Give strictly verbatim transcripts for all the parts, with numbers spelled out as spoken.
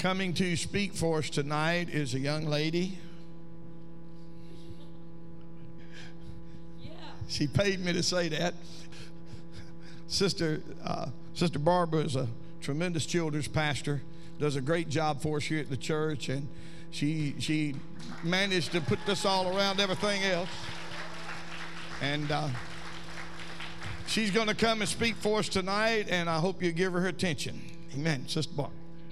Coming to speak for us tonight is a young lady. Yeah. She paid me to say that. Sister uh, Sister Barbara is a tremendous children's pastor, does a great job for us here at the church, and she she managed to put this all around everything else. And uh, she's going to come and speak for us tonight, and I hope you give her her attention. Amen. Sister Barbara.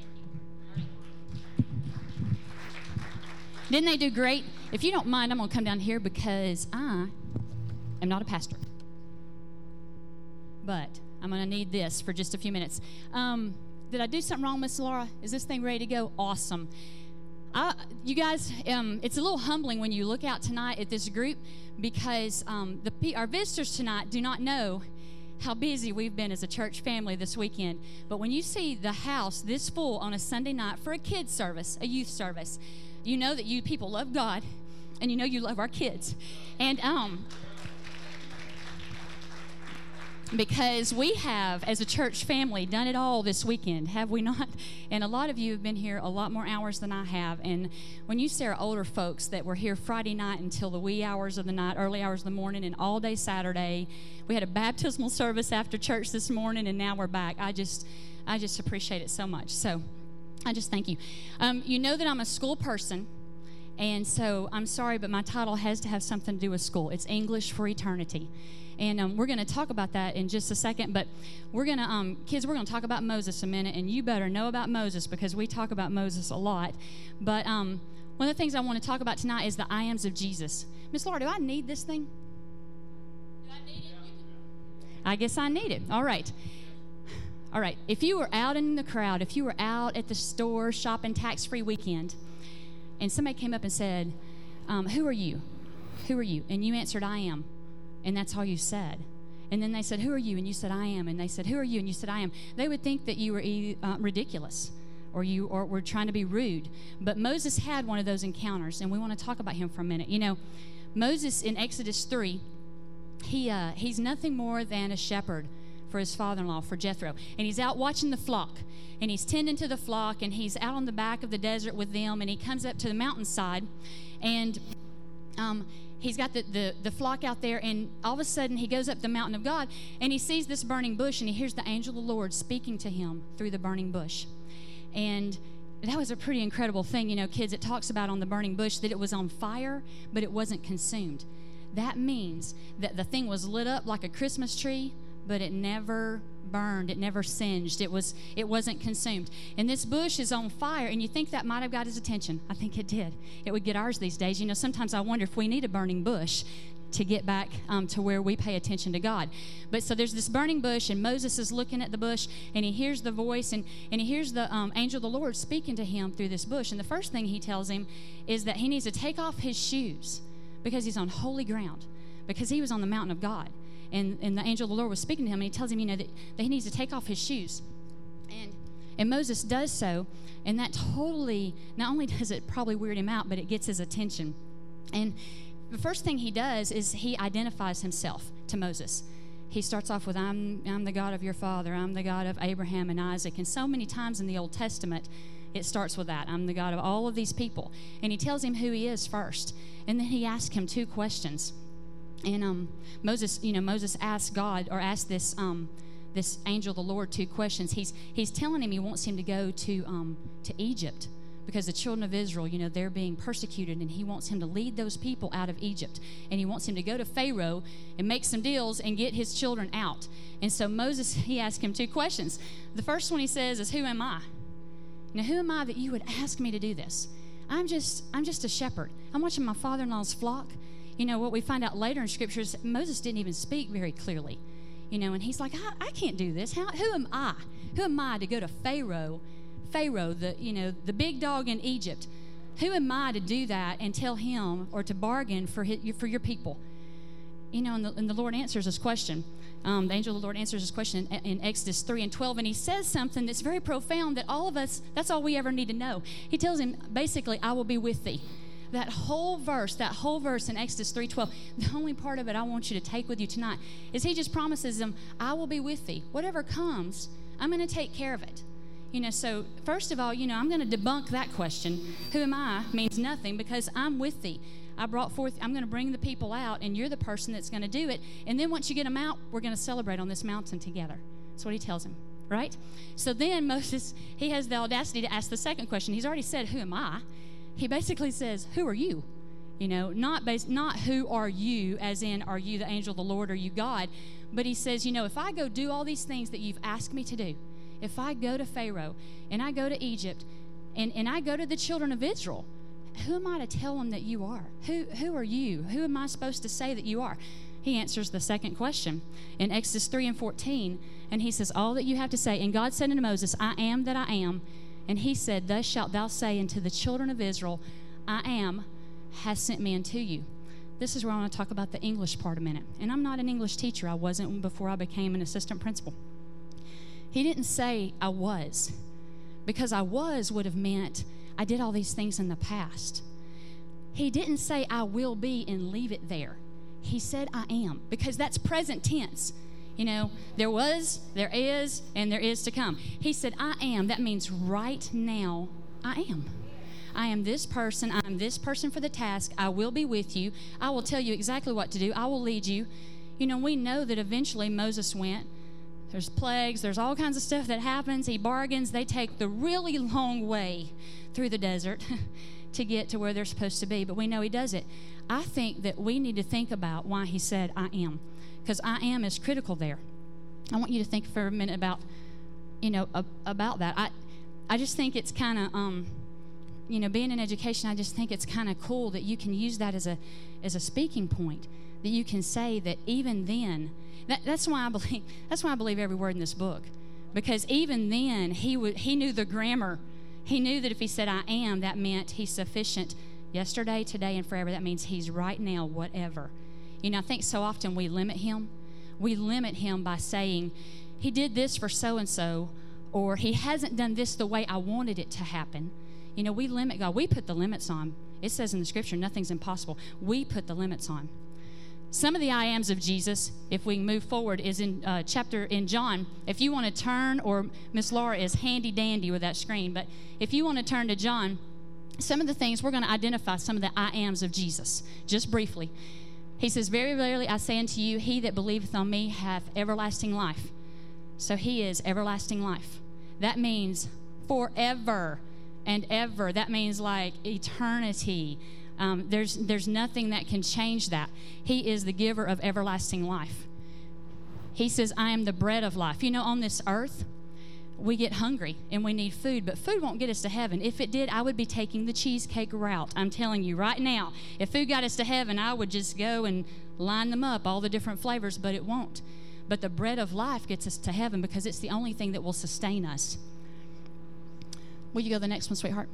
Didn't they do great? If you don't mind, I'm going to come down here because I am not a pastor. But I'm going to need this for just a few minutes. Um, did I do something wrong, Miss Laura? Is this thing ready to go? Awesome. I, you guys, um, it's a little humbling when you look out tonight at this group because um, the our visitors tonight do not know how busy we've been as a church family this weekend. But when you see the house this full on a Sunday night for a kids service, a youth service, you know that you people love God, and you know you love our kids. And um, because we have, as a church family, done it all this weekend, have we not? And a lot of you have been here a lot more hours than I have. And when you see our older folks that were here Friday night until the wee hours of the night, early hours of the morning, and all day Saturday, we had a baptismal service after church this morning, and now we're back. I just, I just appreciate it so much. So I just thank you. Um, you know that I'm a school person, and so I'm sorry, but my title has to have something to do with school. It's English for Eternity. And um, we're going to talk about that in just a second, but we're going to, um, kids, we're going to talk about Moses a minute, and you better know about Moses because we talk about Moses a lot. But um, one of the things I want to talk about tonight is the I ams of Jesus. Miss Laura, do I need this thing? Do I need it? I guess I need it. All right. All right, if you were out in the crowd, if you were out at the store shopping tax-free weekend, and somebody came up and said, um, who are you? Who are you? And you answered, I am. And that's all you said. And then they said, who are you? And you said, I am. And they said, who are you? And you said, I am. They would think that you were uh, ridiculous or you or were trying to be rude. But Moses had one of those encounters, and we want to talk about him for a minute. You know, Moses in Exodus three, he uh, he's nothing more than a shepherd for his father-in-law, for Jethro. And he's out watching the flock, and he's tending to the flock, and he's out on the back of the desert with them, and he comes up to the mountainside, and um, he's got the, the, the flock out there, and all of a sudden he goes up the mountain of God, and he sees this burning bush, and he hears the angel of the Lord speaking to him through the burning bush. And that was a pretty incredible thing. You know, kids, it talks about on the burning bush that it was on fire, but it wasn't consumed. That means that the thing was lit up like a Christmas tree, but it never burned, it never singed, it was it wasn't consumed. And this bush is on fire, and you think that might have got his attention. I think it did. It would get ours these days. You know, sometimes I wonder if we need a burning bush to get back um, to where we pay attention to God. But so there's this burning bush, and Moses is looking at the bush, and he hears the voice, and, and he hears the um, angel of the Lord speaking to him through this bush. And the first thing he tells him is that he needs to take off his shoes because he's on holy ground, because he was on the mountain of God. And, and the angel of the Lord was speaking to him, and he tells him, you know, that, that he needs to take off his shoes. And and Moses does so, and that totally, not only does it probably weird him out, but it gets his attention. And the first thing he does is he identifies himself to Moses. He starts off with, I'm, I'm the God of your father, I'm the God of Abraham and Isaac. And so many times in the Old Testament, it starts with that. I'm the God of all of these people. And he tells him who he is first. And then he asks him two questions. And um, Moses, you know, Moses asked God, or asked this um, this angel of the Lord two questions. He's he's telling him he wants him to go to um, to Egypt because the children of Israel, you know, they're being persecuted, and he wants him to lead those people out of Egypt. And he wants him to go to Pharaoh and make some deals and get his children out. And so Moses, he asked him two questions. The first one he says is, who am I? Now, who am I that you would ask me to do this? I'm just I'm just a shepherd. I'm watching my father-in-law's flock. You know, what we find out later in Scripture is Moses didn't even speak very clearly. You know, and he's like, I, I can't do this. How, who am I? Who am I to go to Pharaoh, Pharaoh, the, you know, the big dog in Egypt? Who am I to do that and tell him or to bargain for his, for your people? You know, and the, and the Lord answers this question. Um, the angel of the Lord answers this question in, in Exodus three and twelve, and he says something that's very profound that all of us, that's all we ever need to know. He tells him, basically, I will be with thee. That whole verse, that whole verse in Exodus three twelve, the only part of it I want you to take with you tonight is he just promises them, I will be with thee. Whatever comes, I'm going to take care of it. You know, so first of all, you know, I'm going to debunk that question. Who am I means nothing, because I'm with thee. I brought forth, I'm going to bring the people out, and you're the person that's going to do it. And then once you get them out, we're going to celebrate on this mountain together. That's what he tells him, right? So then Moses, he has the audacity to ask the second question. He's already said, who am I? He basically says, who are you? You know, not based, not who are you, as in, are you the angel of the Lord, are you God? But he says, you know, if I go do all these things that you've asked me to do, if I go to Pharaoh and I go to Egypt and, and I go to the children of Israel, who am I to tell them that you are? Who, who are you? Who am I supposed to say that you are? He answers the second question in Exodus three and fourteen, and he says, all that you have to say. And God said unto Moses, I am that I am. And he said, thus shalt thou say unto the children of Israel, I am, has sent me unto you. This is where I want to talk about the English part a minute. And I'm not an English teacher. I wasn't before I became an assistant principal. He didn't say I was, because I was would have meant I did all these things in the past. He didn't say I will be and leave it there. He said I am, because that's present tense. You know, there was, there is, and there is to come. He said I am. That means right now I am. I am this person. I am this person for the task. I will be with you. I will tell you exactly what to do. I will lead you. You know, we know that eventually Moses went. There's plagues. There's all kinds of stuff that happens. He bargains. They take the really long way through the desert to get to where they're supposed to be. But we know he does it. I think that we need to think about why he said I am, because I am is critical there. I want you to think for a minute about, you know, uh, about that. I, I just think it's kind of, um, you know, being in education, I just think it's kind of cool that you can use that as a, as a speaking point, that you can say that even then. That, that's why I believe. That's why I believe every word in this book, because even then he would. He knew the grammar. He knew that if he said I am, that meant he's sufficient yesterday, today, and forever. That means he's right now, whatever. You know, I think so often we limit him. We limit him by saying he did this for so and so, or he hasn't done this the way I wanted it to happen. You know, we limit God. We put the limits on. It says in the scripture, nothing's impossible. We put the limits on. Some of the I ams of Jesus, if we move forward, is in uh, chapter in John. If you want to turn, or Miss Laura is handy dandy with that screen, but if you want to turn to John, some of the things, we're going to identify some of the I ams of Jesus, just briefly. He says, very verily I say unto you, he that believeth on me hath everlasting life. So he is everlasting life. That means forever and ever. That means like eternity. Um, there's there's nothing that can change that. He is the giver of everlasting life. He says, I am the bread of life. You know, on this earth, we get hungry and we need food, but food won't get us to heaven. If it did, I would be taking the cheesecake route. I'm telling you right now, if food got us to heaven, I would just go and line them up, all the different flavors, but it won't. But the bread of life gets us to heaven, because it's the only thing that will sustain us. Will you go to the next one, sweetheart?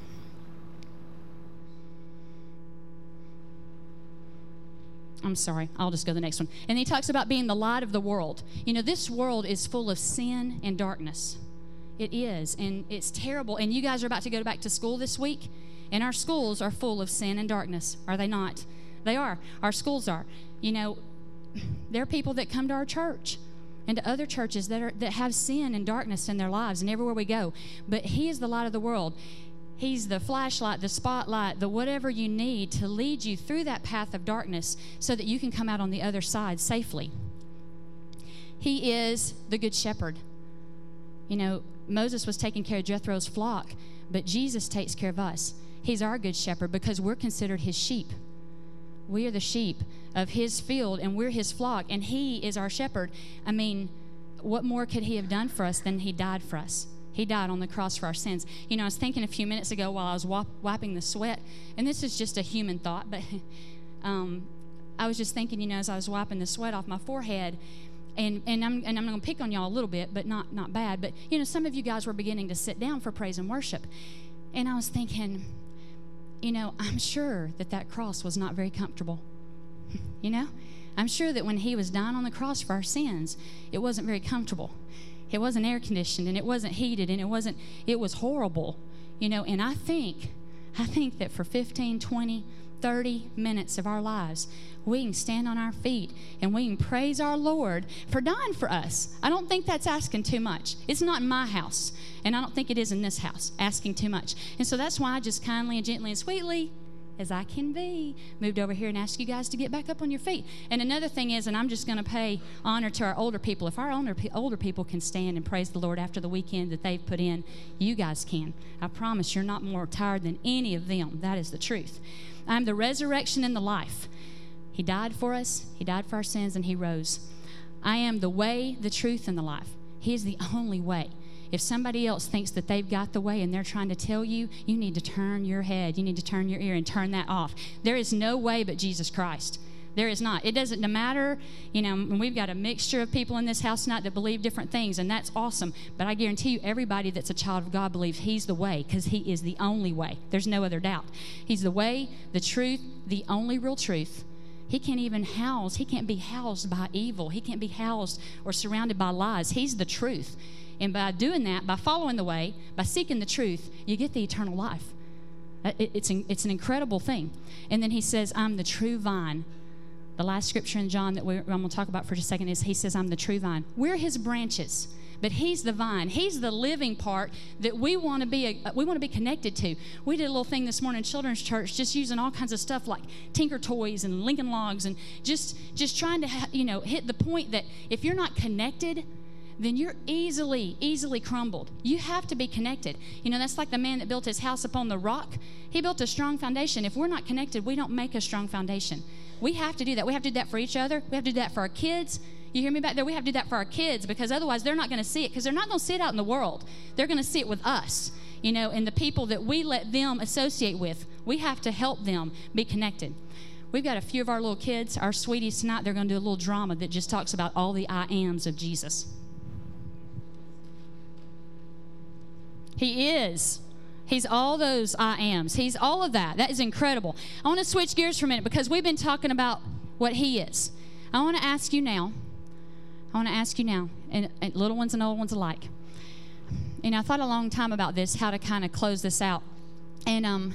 I'm sorry, I'll just go to the next one. And he talks about being the light of the world. You know, this world is full of sin and darkness. It is, and it's terrible. And you guys are about to go back to school this week, and our schools are full of sin and darkness, are they not? They are. Our schools are. You know, there are people that come to our church and to other churches that are that have sin and darkness in their lives, and everywhere we go. But he is the light of the world. He's the flashlight, the spotlight, the whatever you need to lead you through that path of darkness so that you can come out on the other side safely. He is the good shepherd. You know, Moses was taking care of Jethro's flock, but Jesus takes care of us. He's our good shepherd because we're considered his sheep. We are the sheep of his field, and we're his flock, and he is our shepherd. I mean, what more could he have done for us than he died for us? He died on the cross for our sins. You know, I was thinking a few minutes ago while I was wip- wiping the sweat, and this is just a human thought, but um, I was just thinking, you know, as I was wiping the sweat off my forehead, and and I'm and I'm going to pick on y'all a little bit, but not not bad. But you know, some of you guys were beginning to sit down for praise and worship, and I was thinking, you know, I'm sure that that cross was not very comfortable. You know, I'm sure that when he was dying on the cross for our sins, it wasn't very comfortable. It wasn't air conditioned, and it wasn't heated, and it wasn't, it was horrible, you know, and I think, I think that for fifteen, twenty, thirty minutes of our lives, we can stand on our feet and we can praise our Lord for dying for us. I don't think that's asking too much. It's not in my house, and I don't think it is in this house, asking too much. And so that's why I just kindly and gently and sweetly, as I can be, moved over here and asked you guys to get back up on your feet. And another thing is, and I'm just going to pay honor to our older people. If our older, older people can stand and praise the Lord after the weekend that they've put in, you guys can. I promise you're not more tired than any of them. That is the truth. I'm the resurrection and the life. He died for us. He died for our sins, and he rose. I am the way, the truth, and the life. He is the only way. If somebody else thinks that they've got the way and they're trying to tell you, you need to turn your head. You need to turn your ear and turn that off. There is no way but Jesus Christ. There is not. It doesn't matter, you know, we've got a mixture of people in this house tonight that believe different things, and that's awesome. But I guarantee you, everybody that's a child of God believes he's the way, because he is the only way. There's no other doubt. He's the way, the truth, the only real truth. He can't even house, he can't be housed by evil. He can't be housed or surrounded by lies. He's the truth. And by doing that, by following the way, by seeking the truth, you get the eternal life. It's an, it's an incredible thing. And then he says, I'm the true vine. The last scripture in John that we're, I'm going to talk about for just a second is he says, I'm the true vine. We're his branches, but he's the vine. He's the living part that we want to be a, we want to be connected to. We did a little thing this morning in Children's Church, just using all kinds of stuff like Tinker Toys and Lincoln Logs, and just, just trying to ha, you know, hit the point that if you're not connected, then you're easily, easily crumbled. You have to be connected. You know, that's like the man that built his house upon the rock. He built a strong foundation. If we're not connected, we don't make a strong foundation. We have to do that. We have to do that for each other. We have to do that for our kids. You hear me back there? We have to do that for our kids, because otherwise they're not going to see it, because they're not going to see it out in the world. They're going to see it with us, you know, and the people that we let them associate with. We have to help them be connected. We've got a few of our little kids, our sweeties tonight, they're going to do a little drama that just talks about all the I ams of Jesus. He is. He's all those I ams. He's all of that. That is incredible. I want to switch gears for a minute, because we've been talking about what he is. I want to ask you now, I want to ask you now, and, and little ones and old ones alike. And I thought a long time about this, how to kind of close this out. And um,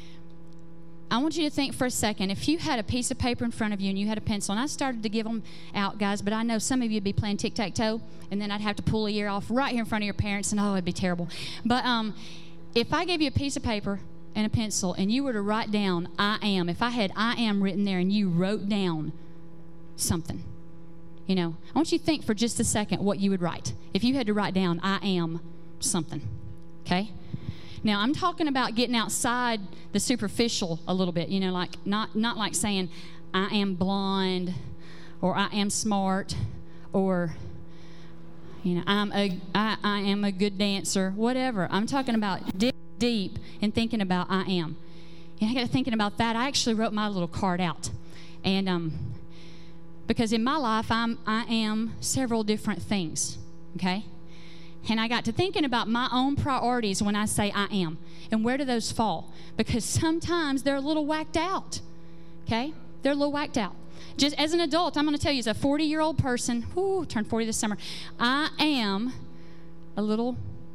I want you to think for a second, if you had a piece of paper in front of you and you had a pencil, and I started to give them out, guys, but I know some of you would be playing tic-tac-toe, and then I'd have to pull a ear off right here in front of your parents, and oh, it'd be terrible. But um, if I gave you a piece of paper and a pencil, and you were to write down, I am, if I had I am written there, and you wrote down something, you know, I want you to think for just a second what you would write if you had to write down, I am something, okay? Now, I'm talking about getting outside the superficial a little bit, you know, like not, not like saying, I am blonde, or I am smart, or, you know, I'm a, I, I am a good dancer, whatever. I'm talking about dig deep and thinking about I am. And I got thinking about that. I actually wrote my little card out. And um, because in my life, I'm, I am several different things, okay? And I got to thinking about my own priorities when I say I am. And where do those fall? Because sometimes they're a little whacked out, okay? They're a little whacked out. Just as an adult, I'm going to tell you, as a forty-year-old person, whoo, turned forty this summer, I am a little,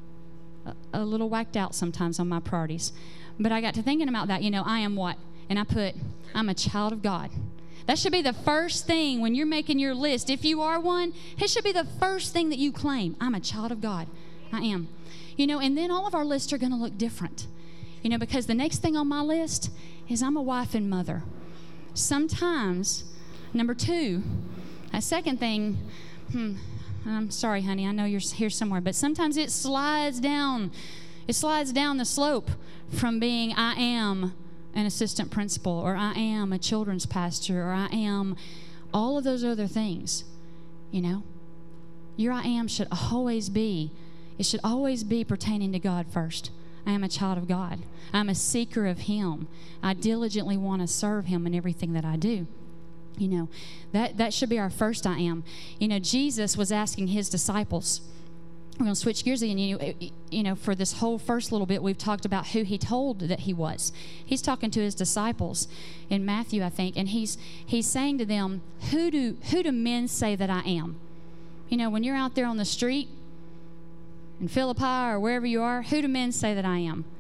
a, a little whacked out sometimes on my priorities. But I got to thinking about that, you know, I am what? And I put, I'm a child of God. That should be the first thing when you're making your list. If you are one, it should be the first thing that you claim. I'm a child of God. I am. You know, and then all of our lists are going to look different. You know, because the next thing on my list is I'm a wife and mother. Sometimes, number two, a second thing, hmm, I'm sorry, honey, I know you're here somewhere, but sometimes it slides down. It slides down the slope from being I am an assistant principal, or I am a children's pastor, or I am all of those other things, you know. Your I am should always be, it should always be pertaining to God first. I am a child of God. I'm a seeker of Him. I diligently want to serve Him in everything that I do. You know, that, that should be our first I am. You know, Jesus was asking His disciples, we're going to switch gears again. You know, you know, for this whole first little bit, we've talked about who He told that He was. He's talking to His disciples in Matthew, I think, and He's He's saying to them, who do who do men say that I am? You know, when you're out there on the street in Philippi or wherever you are, who do men say that I am?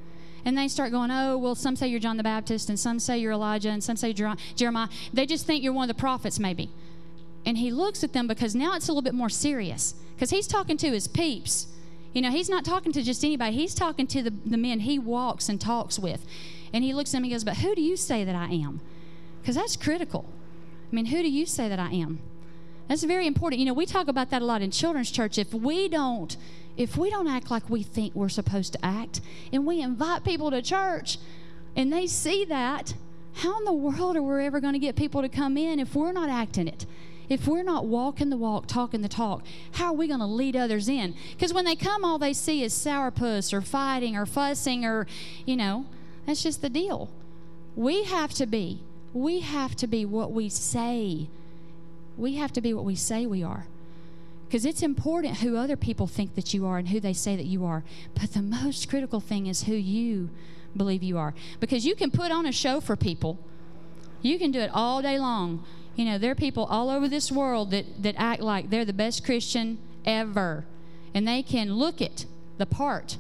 And they start going, oh, well, some say you're John the Baptist, and some say you're Elijah, and some say Jer- Jeremiah. They just think you're one of the prophets, maybe. And he looks at them because now it's a little bit more serious. Because he's talking to his peeps. You know, he's not talking to just anybody. He's talking to the, the men he walks and talks with. And he looks at them and he goes, but who do you say that I am? Because that's critical. I mean, who do you say that I am? That's very important. You know, we talk about that a lot in children's church. If we don't, if we don't act like we think we're supposed to act, and we invite people to church, and they see that, how in the world are we ever going to get people to come in if we're not acting it? If we're not walking the walk, talking the talk, how are we going to lead others in? Because when they come, all they see is sourpuss or fighting or fussing or, you know, that's just the deal. We have to be, we have to be what we say. We have to be what we say we are. Because it's important who other people think that you are and who they say that you are. But the most critical thing is who you believe you are. Because you can put on a show for people. You can do it all day long. You know, there are people all over this world that, that act like they're the best Christian ever. And they can look it, the part.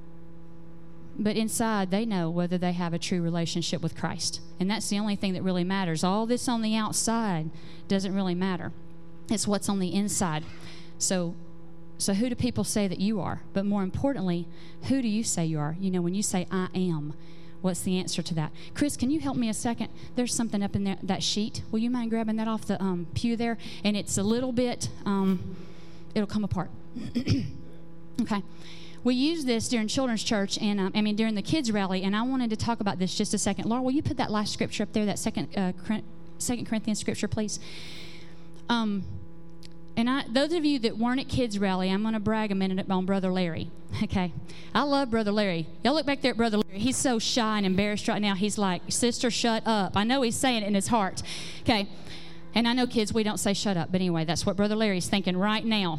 But inside, they know whether they have a true relationship with Christ. And that's the only thing that really matters. All this on the outside doesn't really matter. It's what's on the inside. So, so who do people say that you are? But more importantly, who do you say you are? You know, when you say, I am, what's the answer to that? Chris, can you help me a second? There's something up in there, that sheet. Will you mind grabbing that off the um, pew there? And it's a little bit, um, it'll come apart. Okay. We use this during children's church, and um, I mean during the kids' rally, and I wanted to talk about this just a second. Laura, will you put that last scripture up there, that second, uh, Second Corinthians scripture, please? Um, and I, those of you that weren't at kids' rally, I'm going to brag a minute on Brother Larry. Okay, I love Brother Larry. Y'all look back there at Brother Larry. He's so shy and embarrassed right now. He's like, sister, shut up. I know he's saying it in his heart. Okay, and I know kids, we don't say shut up, but anyway, that's what Brother Larry's thinking right now.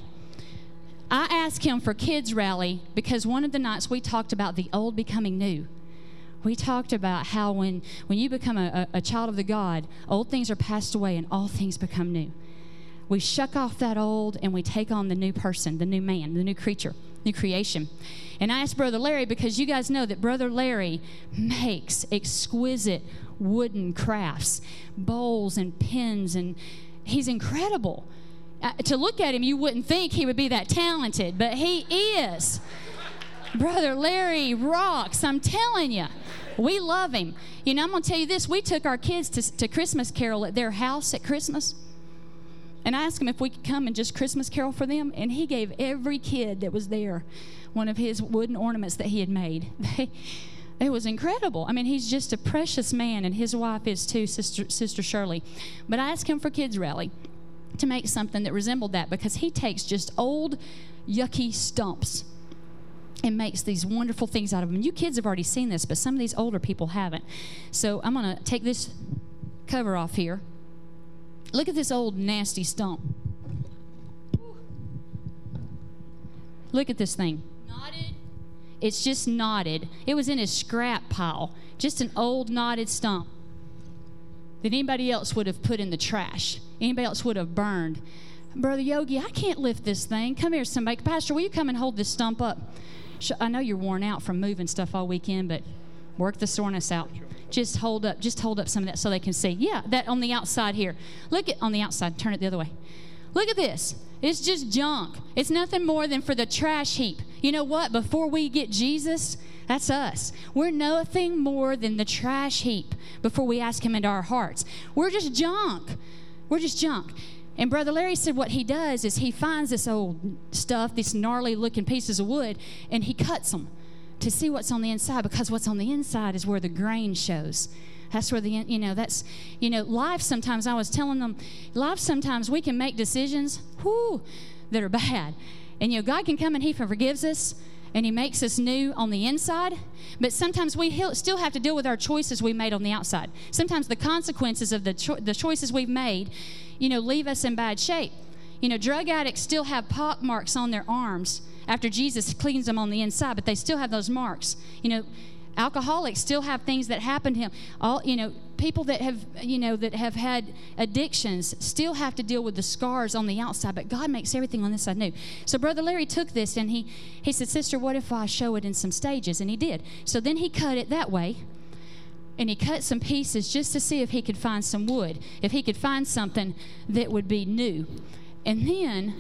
I asked him for kids' rally because one of the nights we talked about the old becoming new. We talked about how when, when you become a, a, a child of the God, old things are passed away and all things become new. We shuck off that old and we take on the new person, the new man, the new creature, new creation. And I asked Brother Larry because you guys know that Brother Larry makes exquisite wooden crafts, bowls and pins, and he's incredible. Uh, to look at him, you wouldn't think he would be that talented, but he is. Brother Larry rocks, I'm telling you. We love him. You know, I'm going to tell you this. We took our kids to, to Christmas Carol at their house at Christmas. And I asked him if we could come and just Christmas Carol for them. And he gave every kid that was there one of his wooden ornaments that he had made. They, it was incredible. I mean, he's just a precious man, and his wife is too, Sister, Sister Shirley. But I asked him for kids' rally to make something that resembled that because he takes just old, yucky stumps and makes these wonderful things out of them. You kids have already seen this, but some of these older people haven't. So I'm going to take this cover off here. Look at this old nasty stump. Look at this thing. Knotted. It's just knotted. It was in his scrap pile. Just an old knotted stump that anybody else would have put in the trash. Anybody else would have burned. Brother Yogi, I can't lift this thing. Come here, somebody. Pastor, will you come and hold this stump up? I know you're worn out from moving stuff all weekend, but work the soreness out. Just hold up, just hold up some of that so they can see. Yeah, that on the outside here. Look at on the outside. Turn it the other way. Look at this. It's just junk. It's nothing more than for the trash heap. You know what? Before we get Jesus, that's us. We're nothing more than the trash heap before we ask him into our hearts. We're just junk. We're just junk. And Brother Larry said what he does is he finds this old stuff, these gnarly looking pieces of wood, and he cuts them to see what's on the inside, because what's on the inside is where the grain shows. That's where the, you know, that's, you know, life sometimes, I was telling them, life sometimes we can make decisions, whoo, that are bad. And, you know, God can come and he forgives us and he makes us new on the inside, but sometimes we still have to deal with our choices we made on the outside. Sometimes the consequences of the, cho- the choices we've made, you know, leave us in bad shape. You know, drug addicts still have pock marks on their arms after Jesus cleans them on the inside, but they still have those marks. You know, Alcoholics still have things that happen to him. All, you know, people that have, you know, that have had addictions still have to deal with the scars on the outside, but God makes everything on this side new. So Brother Larry took this and he, he said, Sister, what if I show it in some stages? And he did. So then he cut it that way, and he cut some pieces just to see if he could find some wood, if he could find something that would be new. And then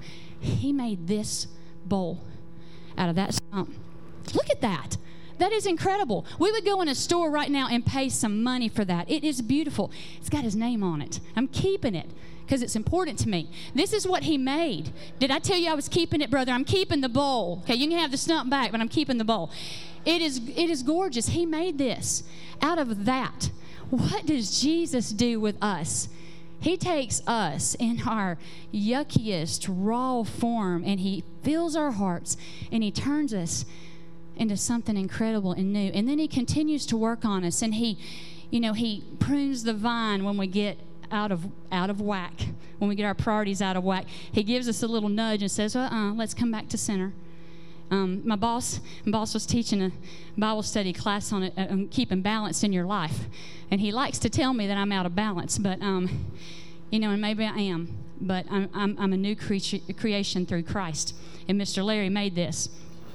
he made this bowl out of that stump. Look at that. That is incredible. We would go in a store right now and pay some money for that. It is beautiful. It's got his name on it. I'm keeping it because it's important to me. This is what he made. Did I tell you I was keeping it, brother? I'm keeping the bowl. Okay, you can have the stump back, but I'm keeping the bowl. It is, it is gorgeous. He made this out of that. What does Jesus do with us? He takes us in our yuckiest, raw form, and he fills our hearts, and he turns us into something incredible and new. And then he continues to work on us, and he, you know, he prunes the vine when we get out of out of whack, when we get our priorities out of whack. He gives us a little nudge and says, uh-uh, let's come back to center. Um, my boss, my boss was teaching a Bible study class on it, uh, on keeping balance in your life, and he likes to tell me that I'm out of balance, but um, you know, and maybe I am, but I'm I'm, I'm a new creature, creation through Christ. And Mister Larry made this.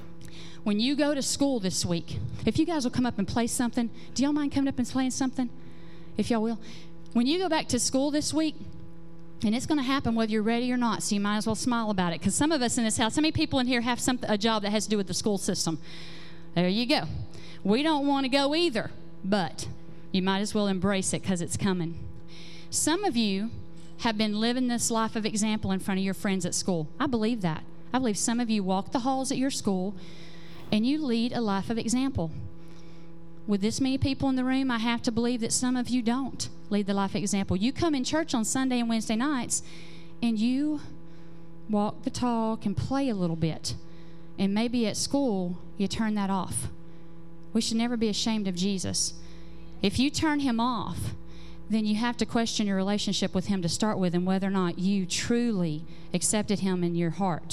When you go to school this week, if you guys will come up and play something, do y'all mind coming up and playing something? If y'all will. When you go back to school this week, and it's going to happen whether you're ready or not, so you might as well smile about it. Because some of us in this house, how many people in here have some, a job that has to do with the school system? There you go. We don't want to go either, but you might as well embrace it because it's coming. Some of you have been living this life of example in front of your friends at school. I believe that. I believe some of you walk the halls at your school and you lead a life of example. With this many people in the room, I have to believe that some of you don't lead the life of example. You come in church on Sunday and Wednesday nights, and you walk the talk and play a little bit. And maybe at school, you turn that off. We should never be ashamed of Jesus. If you turn him off, then you have to question your relationship with him to start with and whether or not you truly accepted him in your heart.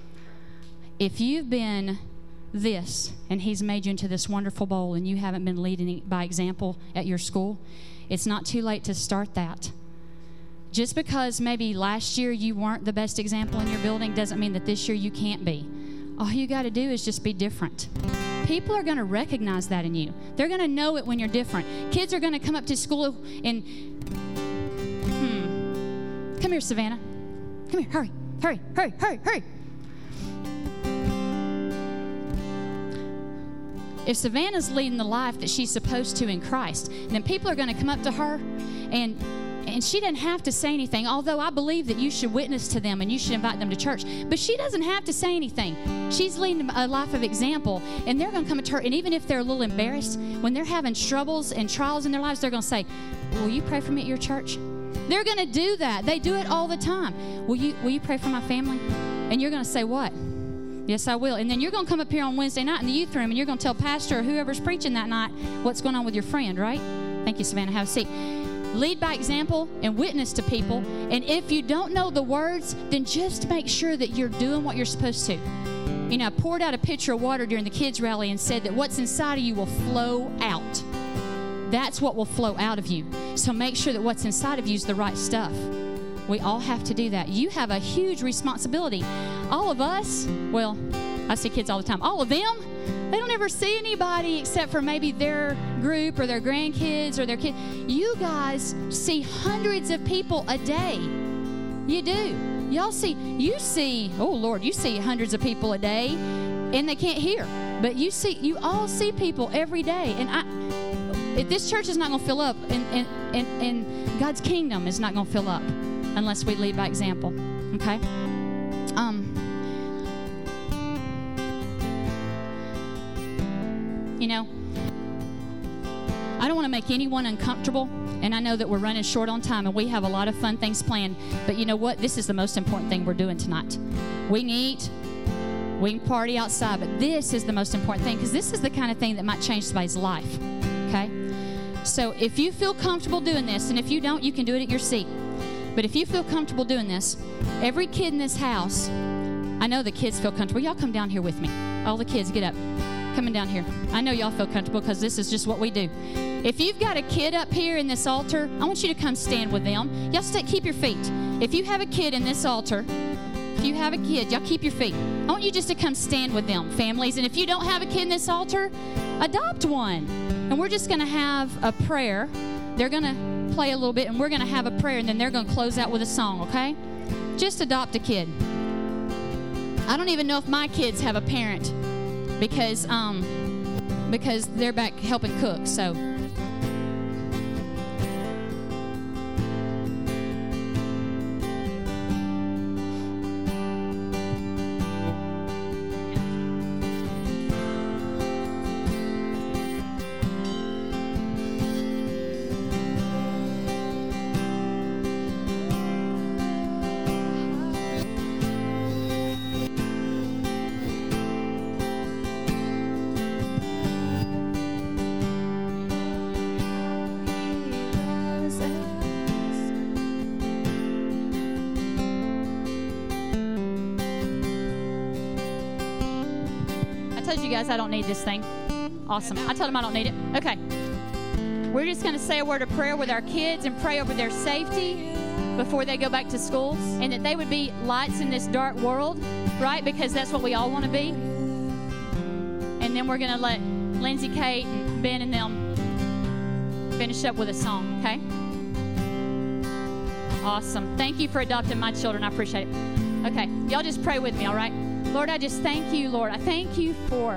If you've been this, and he's made you into this wonderful bowl, and you haven't been leading by example at your school, it's not too late to start that. Just because maybe last year you weren't the best example in your building doesn't mean that this year you can't be. All you got to do is just be different. People are going to recognize that in you. They're going to know it when you're different. Kids are going to come up to school and, hmm, come here, Savannah. Come here, hurry, hurry, hurry, hurry, hurry. If Savannah's leading the life that she's supposed to in Christ, then people are going to come up to her, and and she doesn't have to say anything, although I believe that you should witness to them and you should invite them to church. But she doesn't have to say anything. She's leading a life of example, and they're going to come to her, and even if they're a little embarrassed, when they're having troubles and trials in their lives, they're going to say, will you pray for me at your church? They're going to do that. They do it all the time. Will you, will you pray for my family? And you're going to say what? Yes, I will. And then you're going to come up here on Wednesday night in the youth room, and you're going to tell pastor or whoever's preaching that night what's going on with your friend, right? Thank you, Savannah. Have a seat. Lead by example and witness to people. And if you don't know the words, then just make sure that you're doing what you're supposed to. You know, I poured out a pitcher of water during the kids' rally and said that what's inside of you will flow out. That's what will flow out of you. So make sure that what's inside of you is the right stuff. We all have to do that. You have a huge responsibility. All of us, well, I see kids all the time. All of them, they don't ever see anybody except for maybe their group or their grandkids or their kids. You guys see hundreds of people a day. You do. Y'all see, you see, oh Lord, you see hundreds of people a day and they can't hear. But you see, you all see people every day. And I, if this church is not going to fill up, and, and, and, and God's kingdom is not going to fill up unless we lead by example, okay? Um, you know, I don't want to make anyone uncomfortable, and I know that we're running short on time, and we have a lot of fun things planned, but you know what? This is the most important thing we're doing tonight. We can eat, we can party outside, but this is the most important thing, because this is the kind of thing that might change somebody's life, okay? So if you feel comfortable doing this, and if you don't, you can do it at your seat. But if you feel comfortable doing this, every kid in this house, I know the kids feel comfortable. Y'all come down here with me. All the kids, get up. Come coming down here. I know y'all feel comfortable because this is just what we do. If you've got a kid up here in this altar, I want you to come stand with them. Y'all stay, keep your feet. If you have a kid in this altar, if you have a kid, y'all keep your feet. I want you just to come stand with them, families. And if you don't have a kid in this altar, adopt one. And we're just going to have a prayer. They're going to play a little bit, and we're going to have a prayer, and then they're going to close out with a song, okay? Just adopt a kid. I don't even know if my kids have a parent because um, because they're back helping cook, so. I told you guys I don't need this thing. Awesome. I told them I don't need it. Okay. We're just going to say a word of prayer with our kids and pray over their safety before they go back to school, and that they would be lights in this dark world, right? Because that's what we all want to be. And then we're going to let Lindsay, Kate, and Ben and them finish up with a song, okay? Awesome. Thank you for adopting my children. I appreciate it. Okay. Y'all just pray with me, all right? Lord, I just thank you, Lord. I thank you for,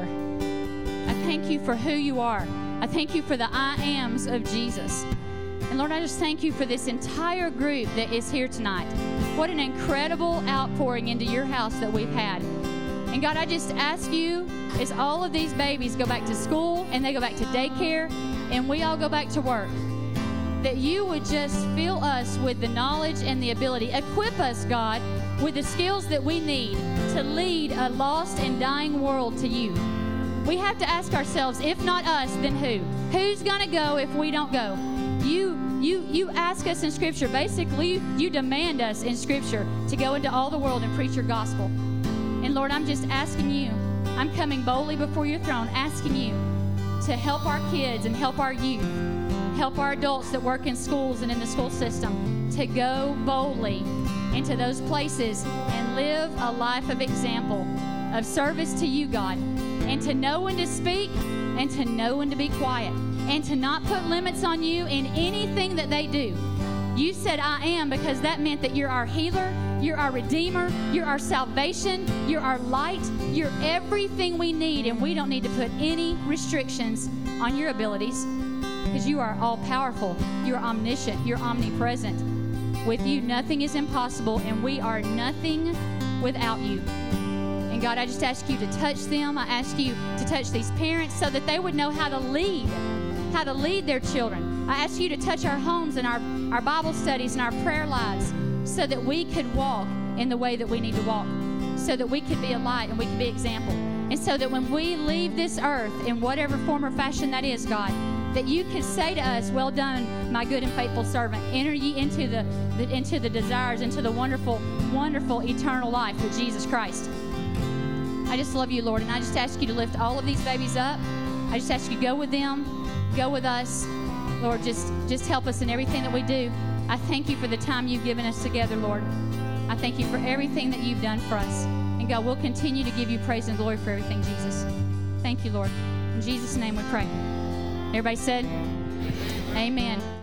I thank you for who you are. I thank you for the I ams of Jesus. And Lord, I just thank you for this entire group that is here tonight. What an incredible outpouring into your house that we've had. And God, I just ask you, as all of these babies go back to school and they go back to daycare and we all go back to work, that you would just fill us with the knowledge and the ability. Equip us, God, with the skills that we need to lead a lost and dying world to you. We have to ask ourselves, if not us, then who? Who's going to go if we don't go? You you, you ask us in Scripture. Basically, you, you demand us in Scripture to go into all the world and preach your gospel. And Lord, I'm just asking you, I'm coming boldly before your throne, asking you to help our kids and help our youth, help our adults that work in schools and in the school system to go boldly into those places and live a life of example, of service to you, God, and to know when to speak and to know when to be quiet and to not put limits on you in anything that they do. You said I am because that meant that you're our healer, you're our redeemer, you're our salvation, you're our light, you're everything we need, and we don't need to put any restrictions on your abilities because you are all-powerful, you're omniscient, you're omnipresent. With you, nothing is impossible, and we are nothing without you. And God, I just ask you to touch them. I ask you to touch these parents so that they would know how to lead, how to lead their children. I ask you to touch our homes and our, our Bible studies and our prayer lives so that we could walk in the way that we need to walk, so that we could be a light and we could be example. And so that when we leave this earth in whatever form or fashion that is, God, that you could say to us, well done, my good and faithful servant. Enter ye into the, the into the desires, into the wonderful, wonderful eternal life with Jesus Christ. I just love you, Lord, and I just ask you to lift all of these babies up. I just ask you to go with them, go with us. Lord, just, just help us in everything that we do. I thank you for the time you've given us together, Lord. I thank you for everything that you've done for us. And God, we'll continue to give you praise and glory for everything, Jesus. Thank you, Lord. In Jesus' name we pray. Everybody said, amen.